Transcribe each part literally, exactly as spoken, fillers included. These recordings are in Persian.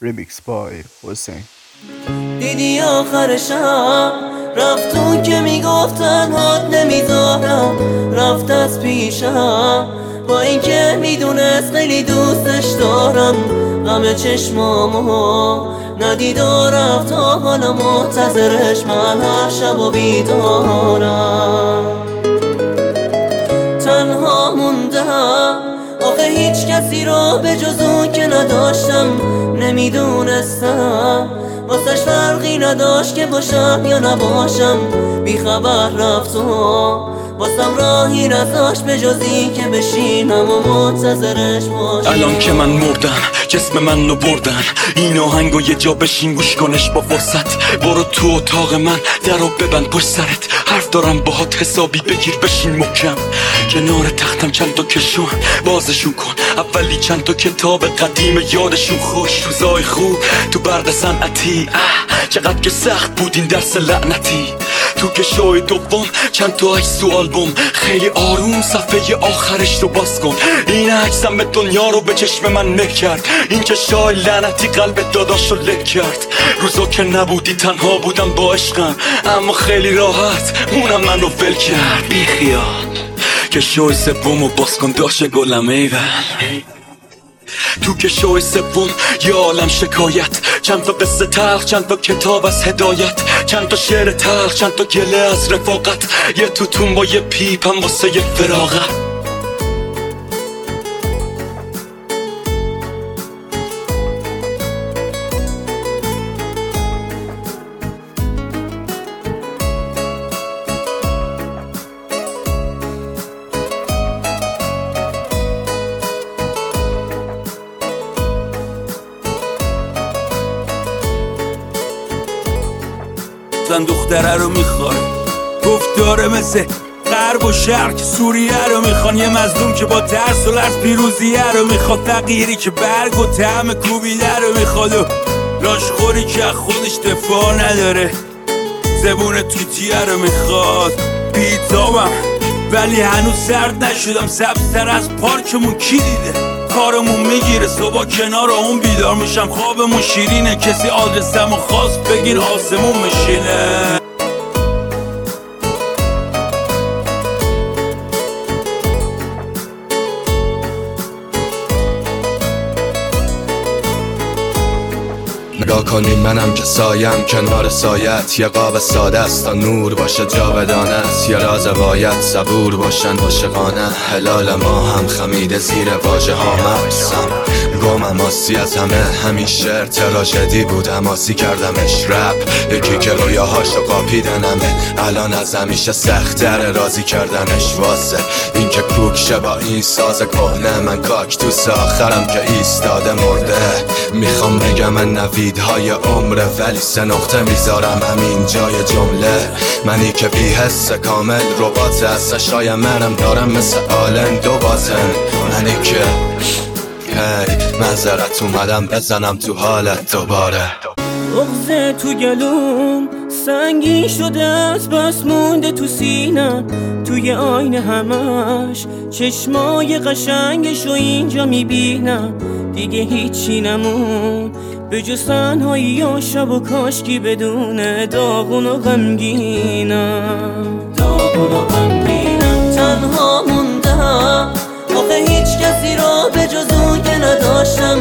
Remix by حسین. دیدی آخر شب رفتون که میگفتن حد نمیذارم، رفت از پیشم با اینکه میدونست خیلی دوستش دارم. غم چشمامو ندید و رفت و حالا منتظرش من هر شب و بیدارم. تنها موندم آخه هیچ کسی رو به جز اون که نداشتم. نمیدونستم واسش فرقی نداشت که باشم یا نباشم. بیخبر رفت و واسم راهی نذاشت به جز این که بشینم و منتظرش باشم. الان که من مردم جسم من رو بردن، این آهنگو یه جا بشین گوش کنش با فرصت. برو تو اتاق من درو ببند پشت سرت، حرف دارم باهات حسابی بگیر بشین محکم. کنار تختم چند تا کشون بازشون کن، اولی چند تا کتاب قدیم یادشون خوش. روزای خوب تو برق صنعتی، اه چقدر که سخت بود این درس لعنتی. تو کشوی دوم چند تا عکس و آلبوم، خیلی آروم صفحه آخرش رو باز کن. این عکسم به دنیا رو به چشم من مه کرد، این چشای لعنتی قلب داداش رو لک کرد. روزا که نبودی تنها بودم با عشقم، اما خیلی راحت اونم من رو ول کرد. بی خیال کشوی سوم رو باز کن داشت گلم ایول. تو که شوی سوم یه عالم شکایت، چند تا قصه تلخ، چند تا کتاب از هدایت، چند تا شعر تلخ، چند تا گله از رفاقت. یه توتون با یه پیپم واسه یه فراغت. زن دختره رو میخواد، گفت داره مثل غرب و شرق سوریه رو میخوان. یه مظلوم که با ترس و لرز پیروزیه رو میخواد، فقیری که برگ و طعم کوبیده رو میخواد، و لاشخوری که خودش دفاع نداره، زبون توتیه رو میخواد. بیتابم ولی هنوز سرد نشدم، سبزتر از پارکمون کی دیده؟ کارمون میگیره صبح کنار اون بیدار میشم، خوابمون شیرینه، کسی آدرسمو خواست بگیر آسمون میشینه. نگاه کنین منم که سایم کنار سایت، یه قاب ساده است تا نور باشه جاودانه است. یه راز وایت صبور باشن عاشقانه، هلال ما هم خمیده زیر واژه ها مبسم. گمم آسی از همه همین شعر تراژدی بود، اماسی کردمش رپ. یکی که رویاهاشو قاپیدنمه، الان از همیشه سخت‌تر راضی کردنش. واسه این که کوک شه با این ساز کهنه، من کاکتوس آخرم که ایستاده مرده. میخوام بگم من نویدهای عمره، ولی سه نقطه میذارم همین جای جمله. منی که بی حس کامل ربات از سشای منم دارم مثل آلن دو بازن. منی که هی معذرت اومدم بزنم تو حالت دوباره. بغضه تو گلوم سنگین شده است، بس مونده تو سینم. توی آینه همش چشمای قشنگشو اینجا میبینم. دیگه هیچی نمون به جز تنهایی یا شب و کاشکی بدون داغون و غمگینم. داغون و غمگینم تنها موندم آخه هیچ کسی رو به جز اون که نداشتم.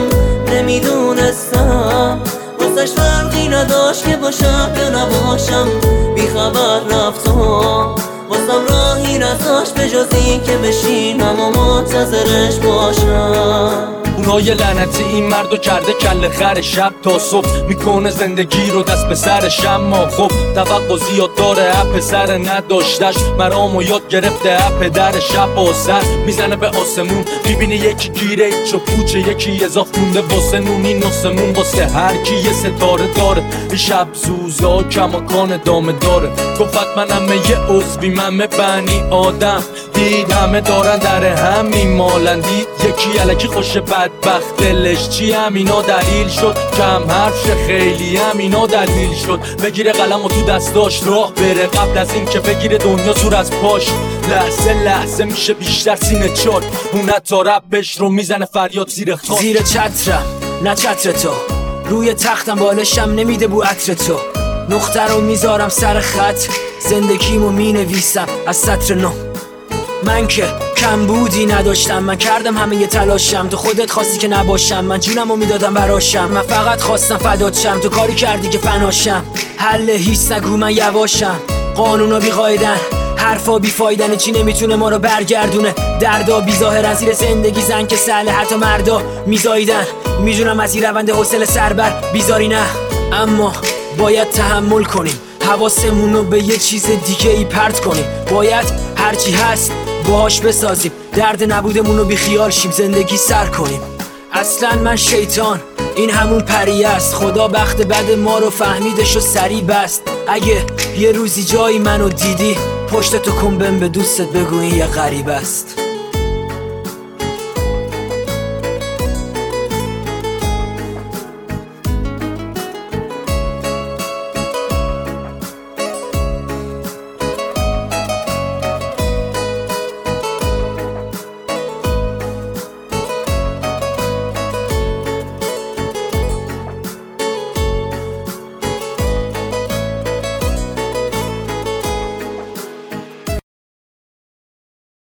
نمیدونستم واسش فرقی نداشت که باشم یا نباشم. بیخبر رفت و واسم راهی نذاشت به جز این که بشینم و منتظرش باشم. اونای لعنتی این مردو کرده کله خر، شب تا صبح میکنه زندگی رو دست به سرش. اما خب توقع زیاد داره، اپ سر نداشتش مرامو یاد گرفته. اپ در شب و سر میزنه به آسمون، میبینه یکی گیره ایچ و پوچه، یکی اضاف مونده واسه نونی نسمون. واسه هر کی یه ستاره داره، این شب زوزا کماکان دامه داره. گفت منم یه عضوی من بنی آدم، دید همه دارن در همین مالن. دید یکی الکی خوش بدبخت دلش چی، همینا دلیل شد کم حرف شه، خیلی همینا دلیل شد. بگیره قلم و تو دستاش راه بره، قبل از این که بگیره دنیا زور از پاش. لحظه لحظه میشه بیشتر سینه چاک، اون تا ربش رو میزنه فریاد زیر خاک. زیر چترم نه چتر تو، روی تختم بالشم نمیده بو عطر تو. نقطه رو میذارم سر خط، زندگیمو مینویسم از سطر نو. من که کم بودی نداشتم، من کردم همه یه تلاشم، تو خودت خواستی که نباشم، من جونمو میدادم براشم. من فقط خواستم فدات شم، تو کاری کردی که فناشم. حل هیچ نگو من یواشم، قانونا بی قاعدن، حرفا بی فایدن، چی نمیتونه ما رو برگردونه. دردا بی ظاهرن زیر زندگی زن که سهله حتی مردا میزاییدن. میدونم از این روند حوصله سربر بیزاری نه، اما باید تحمل کنیم، حواسمونو به یه چیز دیگه ای پرت کنیم. باید هرچی هست باهاش بسازیم، درد نبودمونو بی خیال شیم، زندگی سر کنیم. اصلا من شیطان این همون پری است، خدا بخت بد ما رو فهمیدش و سری بست. اگه یه روزی جایی منو دیدی پشت تو کن بهم به دوستت بگو این یه غریب است.